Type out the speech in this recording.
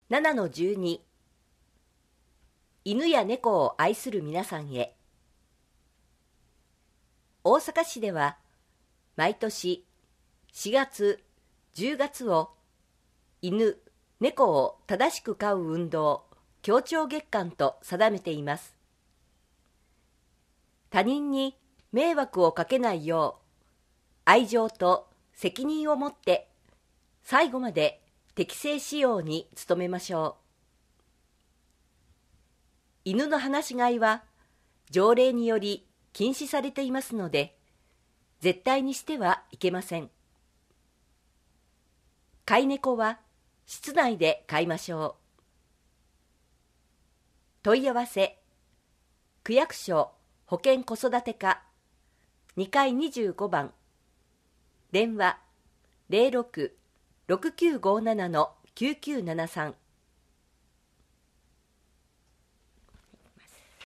7-12 犬や猫を愛する皆さんへ。大阪市では毎年4月、10月を犬、猫を正しく飼う運動、協調月間と定めています。他人に迷惑をかけないよう、愛情と責任を持って最後まで適正使用に努めましょう。犬の放し飼いは条例により禁止されていますので、絶対にしてはいけません。飼い猫は室内で飼いましょう。問い合わせ、区役所保健子育て課2階25番、電話 06-6957-9973